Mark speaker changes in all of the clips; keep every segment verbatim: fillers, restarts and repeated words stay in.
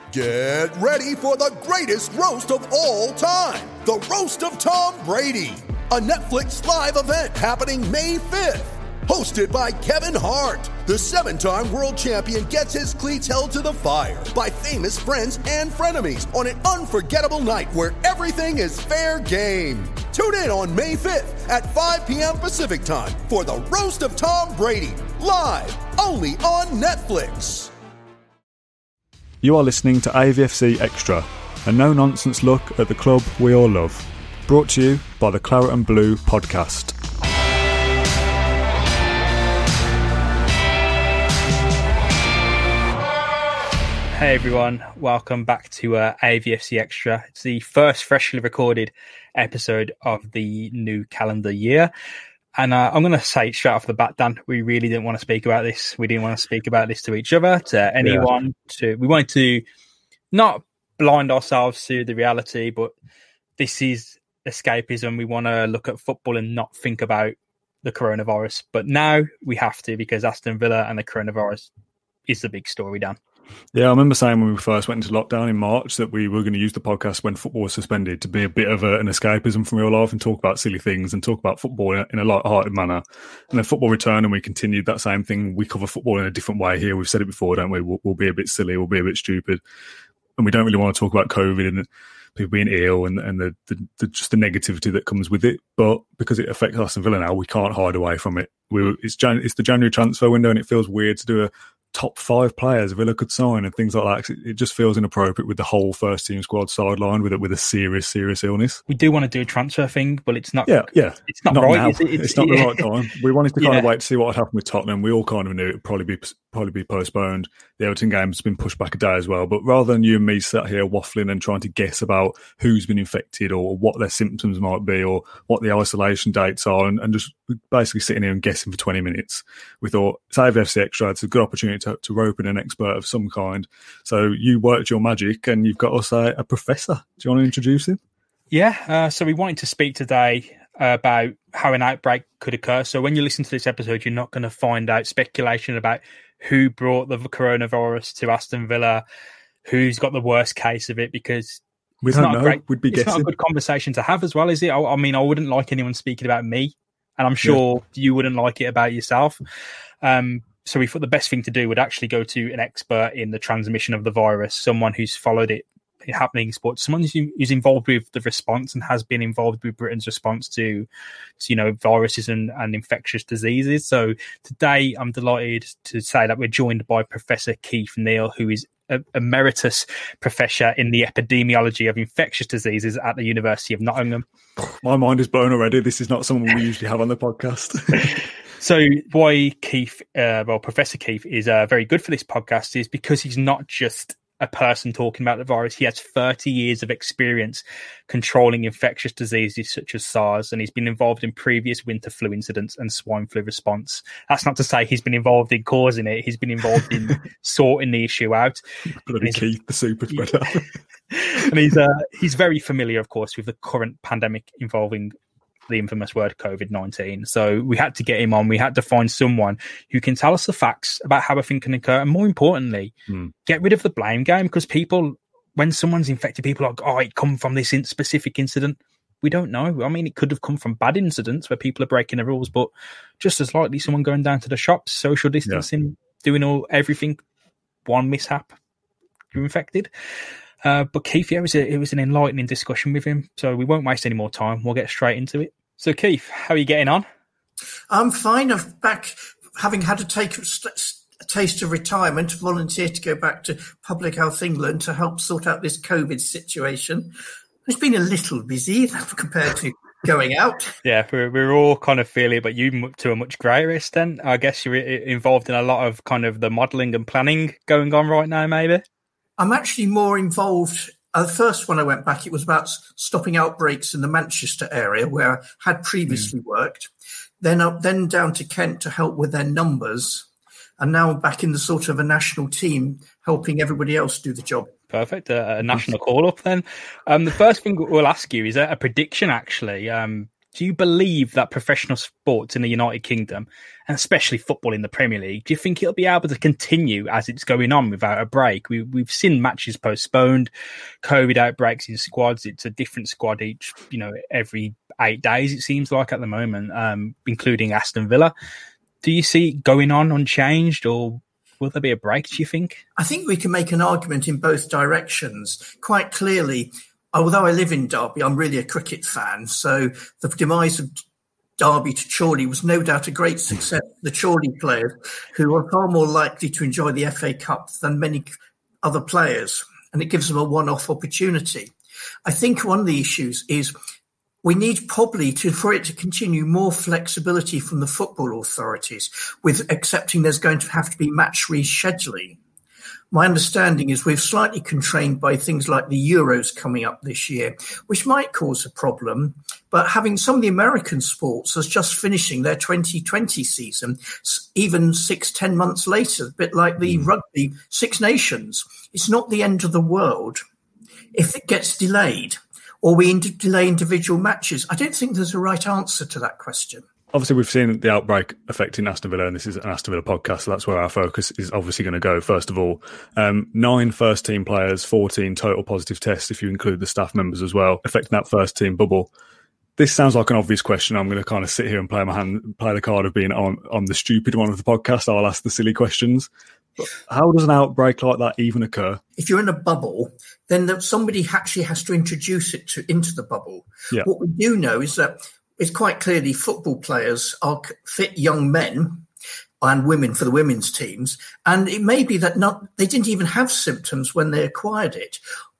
Speaker 1: Get ready for the greatest roast of all time, the Roast of Tom Brady, a Netflix live event happening May fifth. Hosted by Kevin Hart, the seven-time world champion gets his cleats held to the fire by famous friends and frenemies on an unforgettable night where everything is fair game. Tune in on May fifth at five p.m. Pacific time for the Roast of Tom Brady, live only on Netflix.
Speaker 2: You are listening to A V F C Extra, a no-nonsense look at the club we all love. Brought to you by the Claret and Blue podcast.
Speaker 3: Hey everyone, welcome back to uh, A V F C Extra. It's the first freshly recorded episode of the new calendar year. And uh, I'm going to say straight off the bat, Dan, we really didn't want to speak about this. We didn't want to speak about this to each other, to anyone. Yeah. To We wanted to not blind ourselves to the reality, but this is escapism. We want to look at football and not think about the coronavirus. But now we have to, because Aston Villa and the coronavirus is the big story, Dan.
Speaker 2: Yeah, I remember saying when we first went into lockdown in March that we were going to use the podcast when football was suspended to be a bit of a, an escapism from real life and talk about silly things and talk about football in a, in a light-hearted manner. And then football returned and we continued that same thing. We cover football in a different way here. We've said it before, don't we? We'll, we'll be a bit silly, we'll be a bit stupid. And we don't really want to talk about COVID and people being ill and, and the, the, the just the negativity that comes with it. But because it affects Aston Villa now, we can't hide away from it. We were, it's, Jan, it's the January transfer window and it feels weird to do a top five players Villa could sign and things like that. It just feels inappropriate with the whole first team squad sidelined with it with a serious, serious illness.
Speaker 3: We do want to do a transfer thing, but it's not.
Speaker 2: Yeah, yeah,
Speaker 3: it's not,
Speaker 2: not
Speaker 3: right.
Speaker 2: Now.
Speaker 3: Is it?
Speaker 2: It's,
Speaker 3: it's
Speaker 2: not
Speaker 3: yeah.
Speaker 2: the right time. We wanted to kind
Speaker 3: yeah.
Speaker 2: of wait to see what had happened with Tottenham. We all kind of knew it would probably be probably be postponed. The Everton game's been pushed back a day as well. But rather than you and me sat here waffling and trying to guess about who's been infected or what their symptoms might be or what the isolation dates are, and, and just basically sitting here and guessing for twenty minutes, we thought it's A V F C Extra. It's a good opportunity to, to rope in an expert of some kind. So you worked your magic and you've got us a, a professor. Do you want to introduce him?
Speaker 3: Yeah, uh, so we wanted to speak today uh, about how an outbreak could occur. So when you listen to this episode, you're not going to find out speculation about who brought the coronavirus to Aston Villa, who's got the worst case of it, because
Speaker 2: we
Speaker 3: it's
Speaker 2: don't
Speaker 3: not
Speaker 2: know.
Speaker 3: A great,
Speaker 2: We'd be
Speaker 3: it's
Speaker 2: guessing.
Speaker 3: not a good conversation to have as well, is it? I, I mean, I wouldn't like anyone speaking about me, and I'm sure yeah. you wouldn't like it about yourself. Um, so we thought the best thing to do would actually go to an expert in the transmission of the virus, someone who's followed it happening in sports, someone who's involved with the response and has been involved with Britain's response to, to you know, viruses and, and infectious diseases. So today I'm delighted to say that we're joined by Professor Keith Neal, who is a emeritus professor in the epidemiology of infectious diseases at the University of Nottingham.
Speaker 2: My mind is blown already. This is not someone we usually have on the podcast.
Speaker 3: So why Keith, uh, well, Professor Keith is uh, very good for this podcast is because he's not just a person talking about the virus. He has thirty years of experience controlling infectious diseases such as SARS, and he's been involved in previous winter flu incidents and swine flu response. That's not to say he's been involved in causing it. He's been involved in sorting the issue out.
Speaker 2: Bloody Keith, the super spreader.
Speaker 3: And he's uh, he's very familiar, of course, with the current pandemic involving the infamous word COVID nineteen. So we had to get him on. We had to find someone who can tell us the facts about how a thing can occur. And more importantly, mm. get rid of the blame game, because people, when someone's infected, people are like, oh, it come from this in- specific incident. We don't know. I mean, it could have come from bad incidents where people are breaking the rules, but just as likely someone going down to the shops, social distancing, yeah. doing all everything, one mishap, you're infected. Uh, but Keith, yeah, it was, a, it was an enlightening discussion with him, so we won't waste any more time. We'll get straight into it. So, Keith, how are you getting on?
Speaker 4: I'm fine. I'm back, having had to take a, a taste of retirement, volunteer to go back to Public Health England to help sort out this COVID situation. It's been a little busy compared to going out.
Speaker 3: Yeah, we're, we're all kind of feeling it, but you to a much greater extent. I guess you're involved in a lot of kind of the modelling and planning going on right now, maybe?
Speaker 4: I'm actually more involved. Uh, the first one I went back, it was about stopping outbreaks in the Manchester area where I had previously mm. worked. Then up, then down to Kent to help with their numbers. And now I'm back in the sort of a national team helping everybody else do the job.
Speaker 3: Perfect. Uh, a national call-up then. Um, the first thing we'll ask you is a, a prediction, actually. Um, do you believe that professional sports in the United Kingdom, and especially football in the Premier League, do you think it'll be able to continue as it's going on without a break? We, we've seen matches postponed, COVID outbreaks in squads. It's a different squad each, you know, every eight days, it seems like at the moment, um, including Aston Villa. Do you see it going on unchanged, or will there be a break, do you think?
Speaker 4: I think we can make an argument in both directions. Quite clearly, although I live in Derby, I'm really a cricket fan. So the demise of Derby to Chorley was no doubt a great success for the Chorley players, who are far more likely to enjoy the F A Cup than many other players. And it gives them a one-off opportunity. I think one of the issues is we need probably to, for it to continue, more flexibility from the football authorities with accepting there's going to have to be match rescheduling. My understanding is we're slightly constrained by things like the Euros coming up this year, which might cause a problem. But having some of the American sports as just finishing their twenty twenty season, even six, ten months later, a bit like the rugby Six Nations, it's not the end of the world if it gets delayed or we delay individual matches. I don't think there's a right answer to that question.
Speaker 2: Obviously, we've seen the outbreak affecting Aston Villa, and this is an Aston Villa podcast, so that's where our focus is obviously going to go. First of all, um, nine first-team players, fourteen total positive tests, if you include the staff members as well, affecting that first-team bubble. This sounds like an obvious question. I'm going to kind of sit here and play my hand, play the card of being on, on the stupid one of the podcast. I'll ask the silly questions. But how does an outbreak like that even occur? If
Speaker 4: you're in a bubble, then somebody actually has to introduce it to, into the bubble. Yeah. What we do know is that it's quite clearly football players are fit young men and women for the women's teams. And it may be that not they didn't even have symptoms when they acquired it,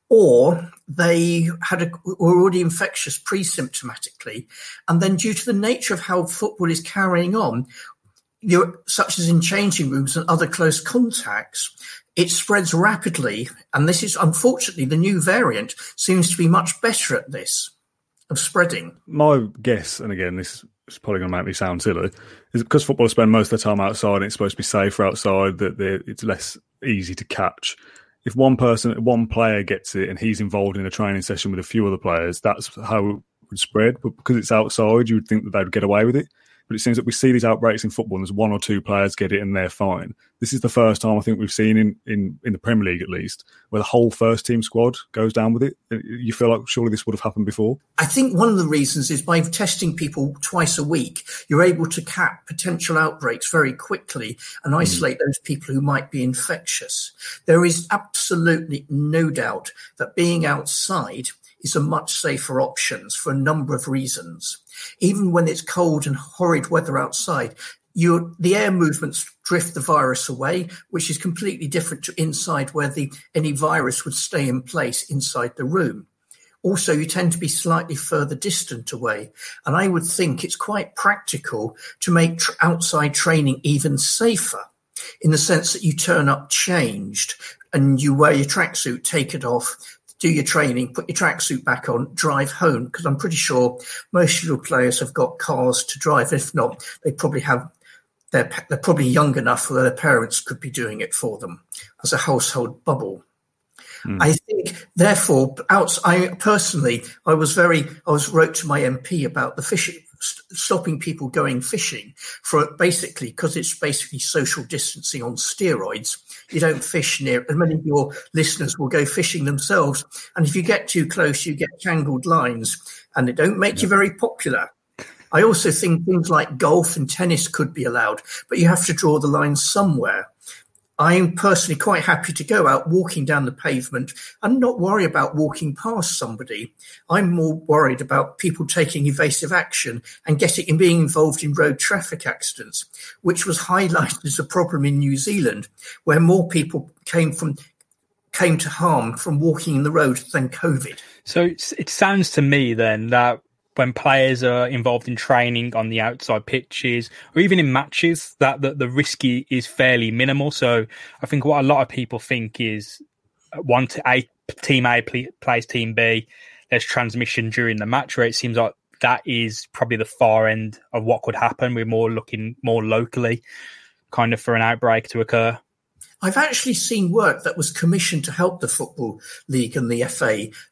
Speaker 4: or they had a, were already infectious pre-symptomatically. And then due to the nature of how football is carrying on, you're, such as in changing rooms and other close contacts, it spreads rapidly. And this is, unfortunately, the new variant seems to be much better at this. Of spreading.
Speaker 2: My guess, and again, this is probably going to make me sound silly, is because footballers spend most of their time outside and it's supposed to be safer outside, that it's less easy to catch. If one person, one player gets it and he's involved in a training session with a few other players, that's how it would spread. But because it's outside, you would think that they would get away with it. But it seems that we see these outbreaks in football and there's one or two players get it and they're fine. This is the first time I think we've seen in, in, in the Premier League, at least, where the whole first team squad goes down with it. You feel like surely this would have happened before?
Speaker 4: I think one of the reasons is by testing people twice a week, you're able to cap potential outbreaks very quickly and isolate mm. those people who might be infectious. There is absolutely no doubt that being outside is a much safer option for a number of reasons. Even when it's cold and horrid weather outside, you're, the air movements drift the virus away, which is completely different to inside, where the any virus would stay in place inside the room. Also, you tend to be slightly further distant away. And I would think it's quite practical to make tr- outside training even safer, in the sense that you turn up changed and you wear your tracksuit, take it off, do your training, put your tracksuit back on, drive home, because I'm pretty sure most of your players have got cars to drive. If not, they probably have, they're, they're probably young enough where their parents could be doing it for them as a household bubble. Mm. I think, therefore, out, I personally, I was very, I was wrote to my M P about the fishing, stopping people going fishing for basically, because it's basically social distancing on steroids. You don't fish near, and many of your listeners will go fishing themselves. And if you get too close, you get tangled lines and they don't make yeah. you very popular. I also think things like golf and tennis could be allowed, but you have to draw the line somewhere. I'm personally quite happy to go out walking down the pavement and not worry about walking past somebody. I'm more worried about people taking evasive action and getting and being involved in road traffic accidents, which was highlighted as a problem in New Zealand, where more people came from came to harm from walking in the road than COVID.
Speaker 3: So it sounds to me then that when players are involved in training on the outside pitches or even in matches, that the, the risk is fairly minimal. So I think what a lot of people think is one to A, team A play, plays team B, there's transmission during the match, where it seems like that is probably the far end of what could happen. We're more looking more locally kind of for an outbreak to occur.
Speaker 4: I've actually seen work that was commissioned to help the Football League and the F A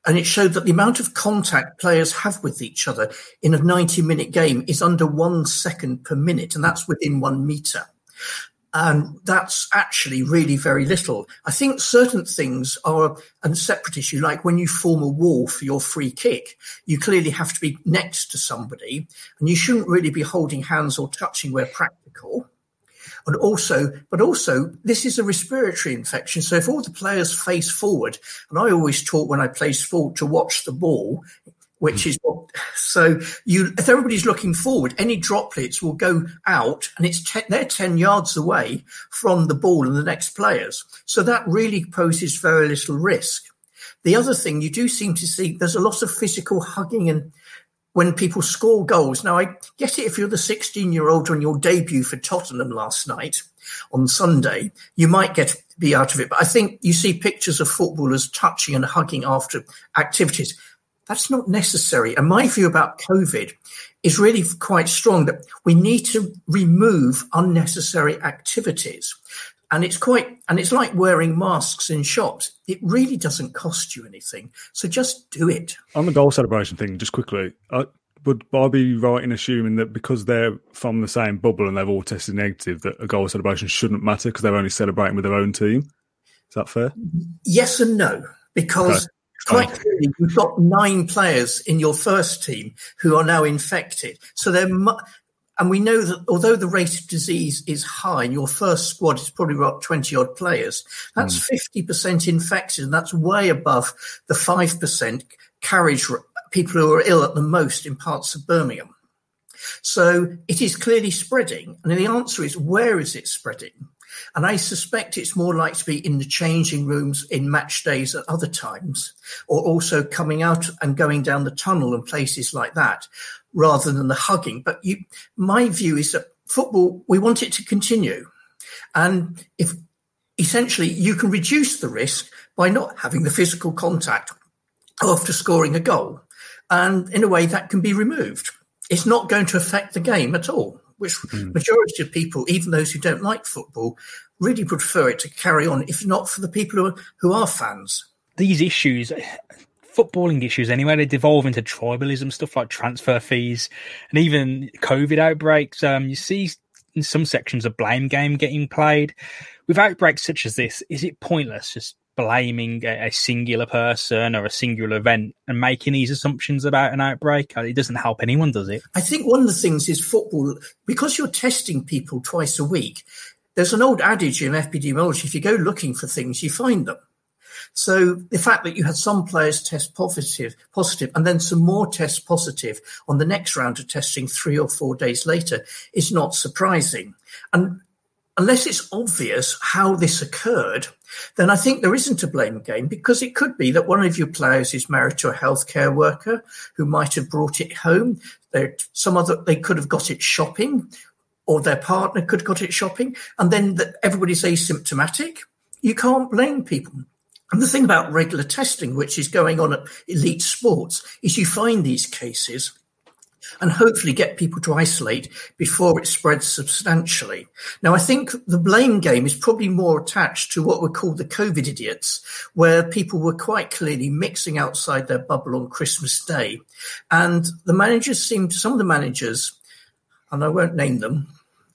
Speaker 4: And it showed that the amount of contact players have with each other in a ninety-minute game is under one second per minute, and that's within one metre. And that's actually really very little. I think certain things are a separate issue, like when you form a wall for your free kick, you clearly have to be next to somebody, and you shouldn't really be holding hands or touching where practical. And also, but also, this is a respiratory infection. So if all the players face forward, and I always taught when I played sport to watch the ball, which is what, so you, if everybody's looking forward, any droplets will go out, and it's ten, they're ten yards away from the ball and the next players. So that really poses very little risk. The other thing you do seem to see, there's a lot of physical hugging and when people score goals. Now, I get it if you're the sixteen-year-old on your debut for Tottenham last night on Sunday, you might get be out of it. But I think you see pictures of footballers touching and hugging after activities. That's not necessary. And my view about COVID is really quite strong, that we need to remove unnecessary activities. And it's quite, and it's like wearing masks in shops. It really doesn't cost you anything. So just do it.
Speaker 2: On the goal celebration thing, just quickly, uh, would I be right in assuming that because they're from the same bubble and they've all tested negative, that a goal celebration shouldn't matter because they're only celebrating with their own team? Is that fair?
Speaker 4: Yes and no, because okay. Quite clearly, you've got nine players in your first team who are now infected. So they're, mu- and we know that although the rate of disease is high, and your first squad is probably about twenty odd players, that's mm. fifty percent infected, and that's way above the five percent carriage people who are ill at the most in parts of Birmingham. So it is clearly spreading. And the answer is, where is it spreading? And I suspect it's more likely to be in the changing rooms in match days at other times, or also coming out and going down the tunnel and places like that, rather than the hugging. But you, my view is that football, we want it to continue. And if essentially you can reduce the risk by not having the physical contact after scoring a goal. And in a way that can be removed. It's not going to affect the game at all, which mm. majority of people, even those who don't like football, really prefer it to carry on, if not for the people who are, who are fans.
Speaker 3: These issues, footballing issues anyway, they devolve into tribalism, stuff like transfer fees and even COVID outbreaks. Um, you see in some sections a blame game getting played. With outbreaks such as this, is it pointless just blaming a, a singular person or a singular event and making these assumptions about an outbreak? It doesn't help anyone, does it?
Speaker 4: I think one of the things is football, because you're testing people twice a week, there's an old adage in epidemiology, if you go looking for things, you find them. So the fact that you had some players test positive, positive, and then some more test positive on the next round of testing three or four days later is not surprising. And unless it's obvious how this occurred, then I think there isn't a blame game, because it could be that one of your players is married to a healthcare worker who might have brought it home. There, some other, they could have got it shopping, or their partner could have got it shopping, and then the, everybody's asymptomatic. You can't blame people. And the thing about regular testing, which is going on at elite sports, is you find these cases and hopefully get people to isolate before it spreads substantially. Now, I think the blame game is probably more attached to what were called the COVID idiots, where people were quite clearly mixing outside their bubble on Christmas Day. And the managers seemed, some of the managers, and I won't name them,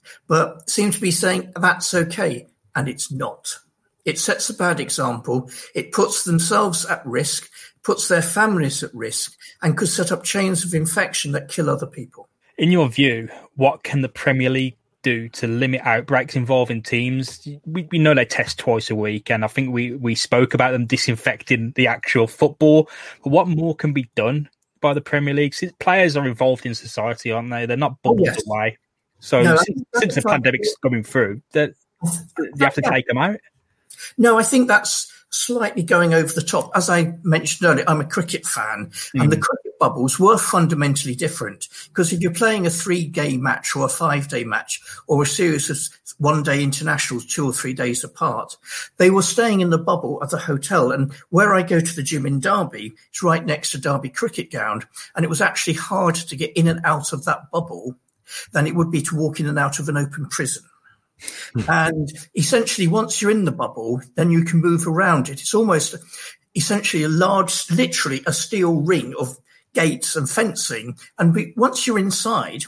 Speaker 4: but seem to be saying that's okay. And it's not. It sets a bad example. It puts themselves at risk, puts their families at risk, and could set up chains of infection that kill other people.
Speaker 3: In your view, what can the Premier League do to limit outbreaks involving teams? We, we know they test twice a week, and I think we, we spoke about them disinfecting the actual football. But what more can be done by the Premier League? Since players are involved in society, aren't they? They're not bubbled oh, yes. away. So no, since, since the pandemic's coming through, that you have to take them out?
Speaker 4: No, I think that's slightly going over the top. As I mentioned earlier, I'm a cricket fan, mm. and the cricket bubbles were fundamentally different, because if you're playing a three-day match or a five-day match or a series of one-day internationals two or three days apart, they were staying in the bubble at the hotel. And where I go to the gym in Derby, it's right next to Derby Cricket Ground, and it was actually harder to get in and out of that bubble than it would be to walk in and out of an open prison. And essentially, once you're in the bubble, then you can move around it. It's almost, essentially a large, literally a steel ring of gates and fencing. And we, once you're inside,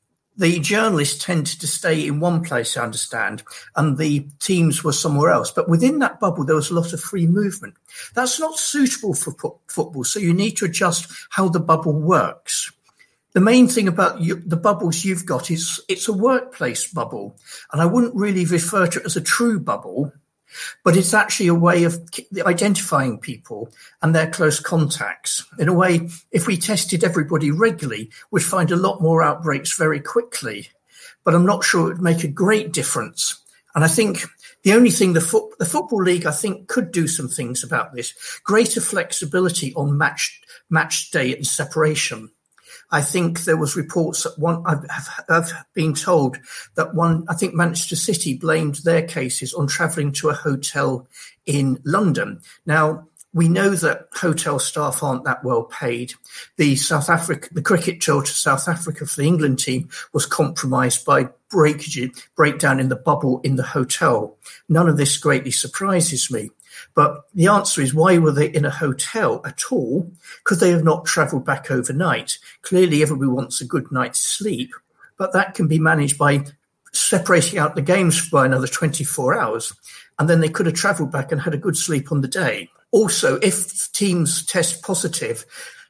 Speaker 4: the journalists tended to stay in one place, I understand, and the teams were somewhere else. But within that bubble, there was a lot of free movement. That's not suitable for po- football, so you need to adjust how the bubble works. The main thing about you, the bubbles you've got is it's a workplace bubble, and I wouldn't really refer to it as a true bubble, but it's actually a way of identifying people and their close contacts. In a way, if we tested everybody regularly, we'd find a lot more outbreaks very quickly. But I'm not sure it would make a great difference. And I think the only thing the, foot, the Football League, I think, could do some things about this. Greater flexibility on match, match day and separation. I think there was reports that one, I've, I've been told that one, I think Manchester City blamed their cases on travelling to a hotel in London. Now, we know that hotel staff aren't that well paid. The South Africa, the cricket tour to South Africa for the England team was compromised by breakage, breakdown in the bubble in the hotel. None of this greatly surprises me. But the answer is, why were they in a hotel at all? Because they have not travelled back overnight. Clearly, everybody wants a good night's sleep, but that can be managed by separating out the games by another twenty-four hours. And then they could have travelled back and had a good sleep on the day. Also, if teams test positive,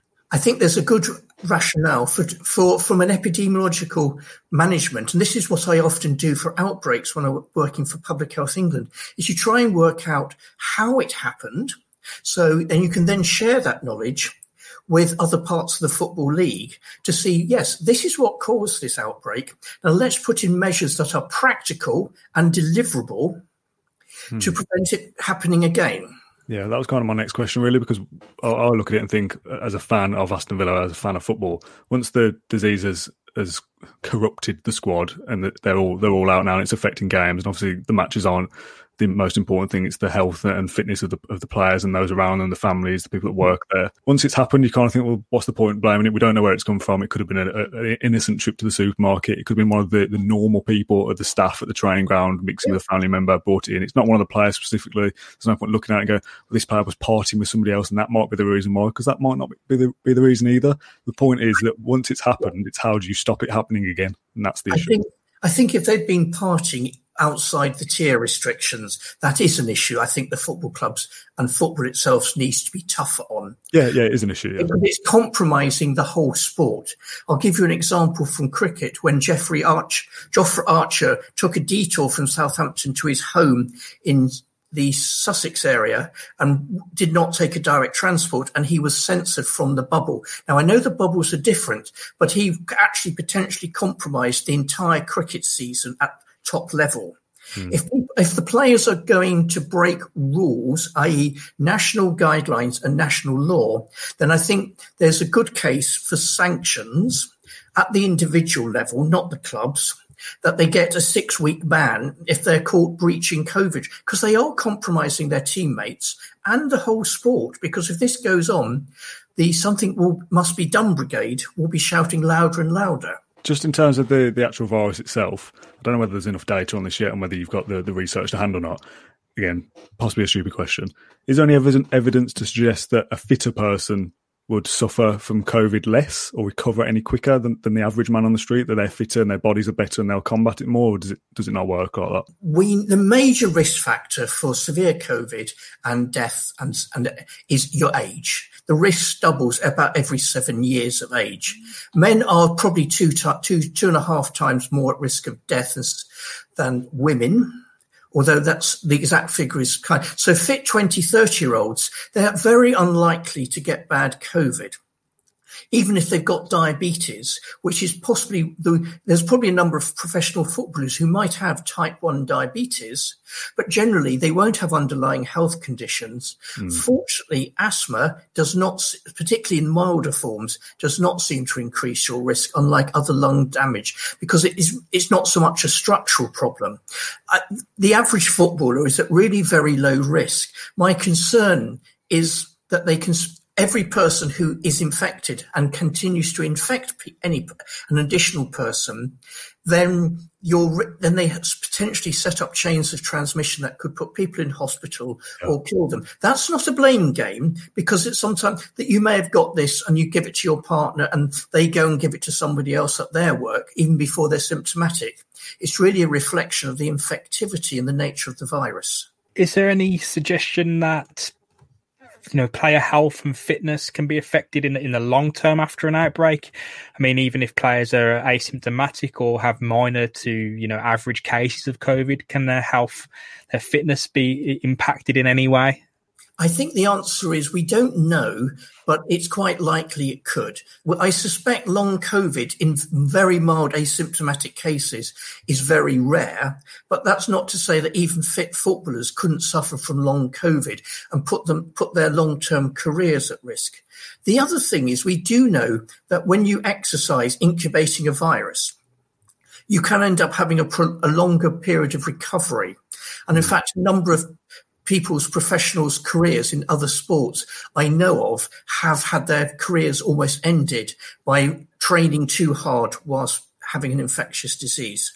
Speaker 4: I think there's a good rationale for, for from an epidemiological management, and this is what I often do for outbreaks when I'm working for Public Health England, is you try and work out how it happened, so and you can then share that knowledge with other parts of the Football League to see, yes, this is what caused this outbreak. Now let's put in measures that are practical and deliverable hmm. to prevent it happening again.
Speaker 2: Yeah, that was kind of my next question, really, because I, I look at it and think, as a fan of Aston Villa, as a fan of football, once the disease has, has corrupted the squad and they're all they're all out now and it's affecting games, and obviously the matches aren't the most important thing. It's the health and fitness of the of the players and those around them, the families, the people that work there. Once it's happened, you kind of think, well, what's the point of blaming it? We don't know where it's come from. It could have been an innocent trip to the supermarket. It could have been one of the, the normal people or the staff at the training ground mixing with a family member, brought it in. It's not one of the players specifically. There's no point looking at it and go, well, this player was partying with somebody else and that might be the reason why, because that might not be the, be the reason either. The point is that once it's happened, it's how do you stop it happening again? And that's the
Speaker 4: I
Speaker 2: issue.
Speaker 4: Think, I think if they'd been partying outside the tier restrictions, that is an issue. I think the football clubs and football itself needs to be tougher on.
Speaker 2: Yeah, yeah, it is an issue. Yeah.
Speaker 4: It's compromising the whole sport. I'll give you an example from cricket when Jeffrey Arch, Jofra Archer took a detour from Southampton to his home in the Sussex area and did not take a direct transport, and he was censored from the bubble. Now, I know the bubbles are different, but he actually potentially compromised the entire cricket season at top level. Hmm. If if the players are going to break rules, that is national guidelines and national law, then I think there's a good case for sanctions at the individual level, not the clubs, that they get a six-week ban if they're caught breaching COVID, because they are compromising their teammates and the whole sport. Because if this goes on, the something will must be done brigade will be shouting louder and louder.
Speaker 2: Just in terms of the, the actual virus itself, I don't know whether there's enough data on this yet and whether you've got the, the research to hand or not. Again, possibly a stupid question. Is there any evidence to suggest that a fitter person would suffer from COVID less or recover any quicker than, than the average man on the street, that they're fitter and their bodies are better and they'll combat it more? Or does it does it not work like that?
Speaker 4: We the major risk factor for severe COVID and death and, and is your age. The risk doubles about every seven years of age. Men are probably two, two, two and a half times more at risk of death than women, although that's the exact figure is kind. So fit twenty, thirty year olds, they're very unlikely to get bad COVID. Even if they've got diabetes, which is possibly, the, there's probably a number of professional footballers who might have type one diabetes, but generally they won't have underlying health conditions. Mm. Fortunately, asthma does not, particularly in milder forms, does not seem to increase your risk, unlike other lung damage, because it is, it's not so much a structural problem. Uh, the average footballer is at really very low risk. My concern is that they can every person who is infected and continues to infect any an additional person, then you're then they potentially set up chains of transmission that could put people in hospital yeah. or kill them. That's not a blame game, because it's sometimes that you may have got this and you give it to your partner and they go and give it to somebody else at their work even before they're symptomatic. It's really a reflection of the infectivity and the nature of the virus.
Speaker 3: Is there any suggestion that, you know, player health and fitness can be affected in in the long term after an outbreak? I mean, even if players are asymptomatic or have minor to, you know, average cases of COVID, can their health, their fitness be impacted in any way?
Speaker 4: I think the answer is we don't know, but it's quite likely it could. Well, I suspect long COVID in very mild asymptomatic cases is very rare, but that's not to say that even fit footballers couldn't suffer from long COVID and put them put their long-term careers at risk. The other thing is we do know that when you exercise incubating a virus, you can end up having a, pro- a longer period of recovery. And in fact, a number of people's professionals' careers in other sports I know of have had their careers almost ended by training too hard whilst having an infectious disease.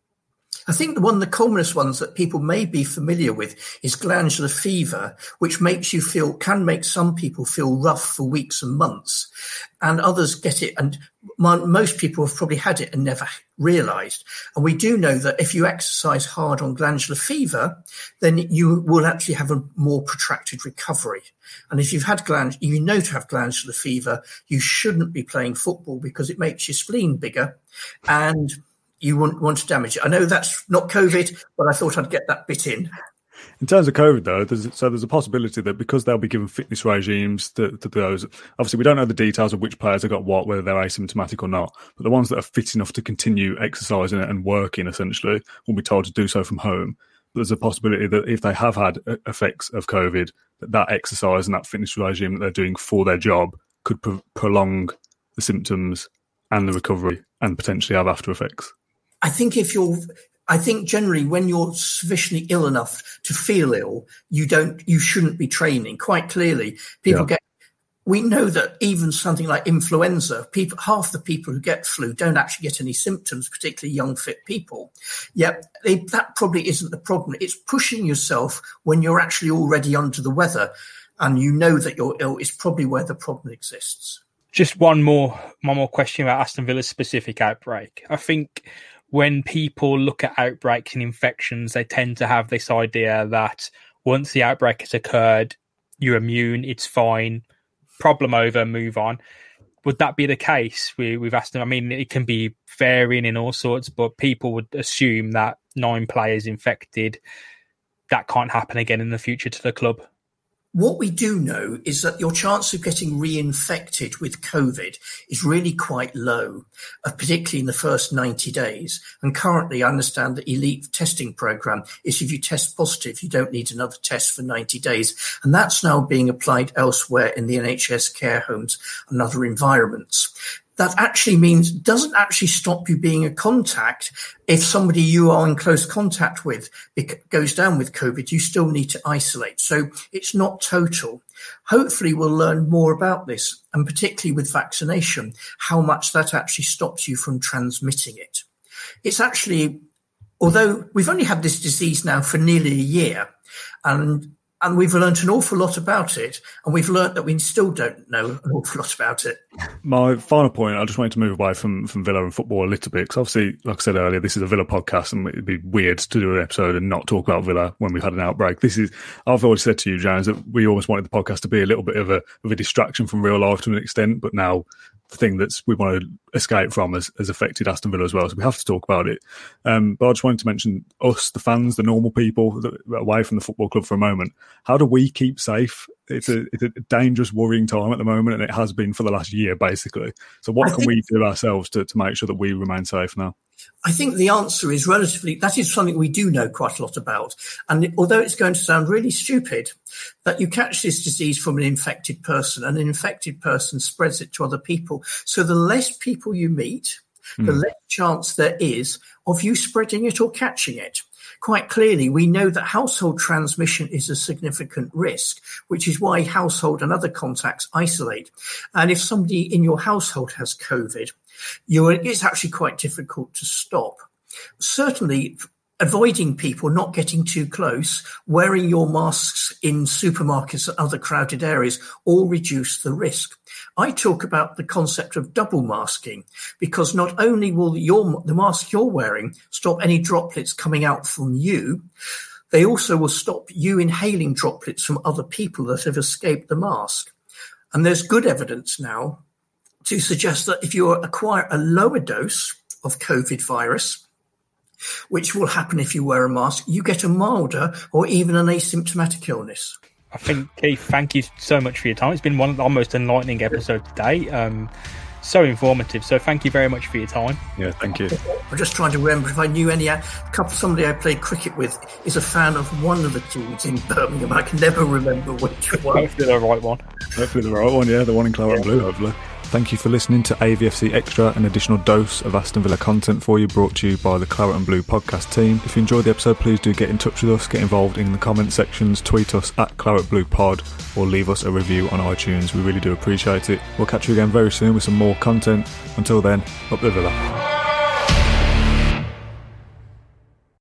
Speaker 4: I think the one of the commonest ones that people may be familiar with is glandular fever, which makes you feel, can make some people feel rough for weeks and months, and others get it. And most people have probably had it and never realized. And we do know that if you exercise hard on glandular fever, then you will actually have a more protracted recovery. And if you've had gland, you know to have glandular fever, you shouldn't be playing football because it makes your spleen bigger and you wouldn't want to damage it. I know that's not COVID, but I thought I'd get that bit in.
Speaker 2: In terms of COVID, though, there's, so there's a possibility that because they'll be given fitness regimes to, to those, obviously we don't know the details of which players have got what, whether they're asymptomatic or not, but the ones that are fit enough to continue exercising and working, essentially, will be told to do so from home. But there's a possibility that if they have had effects of COVID, that that exercise and that fitness regime that they're doing for their job could pro- prolong the symptoms and the recovery and potentially have after effects.
Speaker 4: I think if you're, I think generally when you're sufficiently ill enough to feel ill, you don't, you shouldn't be training. Quite clearly, people yeah. get, we know that even something like influenza, people, half the people who get flu don't actually get any symptoms, particularly young, fit people. Yet they, that probably isn't the problem. It's pushing yourself when you're actually already under the weather and you know that you're ill is probably where the problem exists.
Speaker 3: Just one more, one more question about Aston Villa's specific outbreak. I think when people look at outbreaks and infections, they tend to have this idea that once the outbreak has occurred, you're immune, it's fine, problem over, move on. Would that be the case with, with Aston? I mean, it can be varying in all sorts, but people would assume that nine players infected, that can't happen again in the future to the club.
Speaker 4: What we do know is that your chance of getting reinfected with COVID is really quite low, uh, particularly in the first ninety days. And currently, I understand the elite testing program is if you test positive, you don't need another test for ninety days. And that's now being applied elsewhere in the N H S care homes and other environments. That actually means doesn't actually stop you being a contact. If somebody you are in close contact with goes down with COVID, you still need to isolate. So it's not total. Hopefully we'll learn more about this, and particularly with vaccination, how much that actually stops you from transmitting it. It's actually, although we've only had this disease now for nearly a year, and And we've learned an awful lot about it, and we've learned that we still don't know an awful lot about it.
Speaker 2: My final point, I just wanted to move away from, from Villa and football a little bit, because obviously, like I said earlier, this is a Villa podcast, and it'd be weird to do an episode and not talk about Villa when we've had an outbreak. This is, I've always said to you, James, that we always wanted the podcast to be a little bit of a of a distraction from real life to an extent, but now the thing that we want to escape from has, has affected Aston Villa as well, so we have to talk about it. Um, but I just wanted to mention us, the fans, the normal people, that, away from the football club for a moment. How do we keep safe? It's a, it's a dangerous, worrying time at the moment, and it has been for the last year, basically. So what I can think, we do ourselves to, to make sure that we remain safe now?
Speaker 4: I think the answer is relatively, that is something we do know quite a lot about. And although it's going to sound really stupid, that you catch this disease from an infected person, and an infected person spreads it to other people. So the less people you meet, mm. the less chance there is of you spreading it or catching it. quite clearly, we know that household transmission is a significant risk, which is why household and other contacts isolate. And if somebody in your household has COVID, you're, it's actually quite difficult to stop. Certainly, avoiding people, not getting too close, wearing your masks in supermarkets and other crowded areas all reduce the risk. I talk about the concept of double masking because not only will your, the mask you're wearing stop any droplets coming out from you, they also will stop you inhaling droplets from other people that have escaped the mask. And there's good evidence now to suggest that if you acquire a lower dose of COVID virus, which will happen if you wear a mask, you get a milder or even an asymptomatic illness.
Speaker 3: I think, Keith, thank you so much for your time. It's been one of the most enlightening episodes today. Um, so informative. So thank you very much for your time.
Speaker 2: Yeah, thank you.
Speaker 4: I'm just trying to remember if I knew any. A couple, somebody I played cricket with is a fan of one of the teams in Birmingham. I can never remember which one.
Speaker 3: Hopefully the right one.
Speaker 2: Hopefully the right one, yeah, the one in Claret and Blue, hopefully. Thank you for listening to A V F C Extra, an additional dose of Aston Villa content for you, brought to you by the Claret and Blue podcast team. If you enjoyed the episode, please do get in touch with us, get involved in the comment sections, tweet us at Claret Blue Pod, or leave us a review on iTunes. We really do appreciate it. We'll catch you again very soon with some more content. Until then, up the Villa.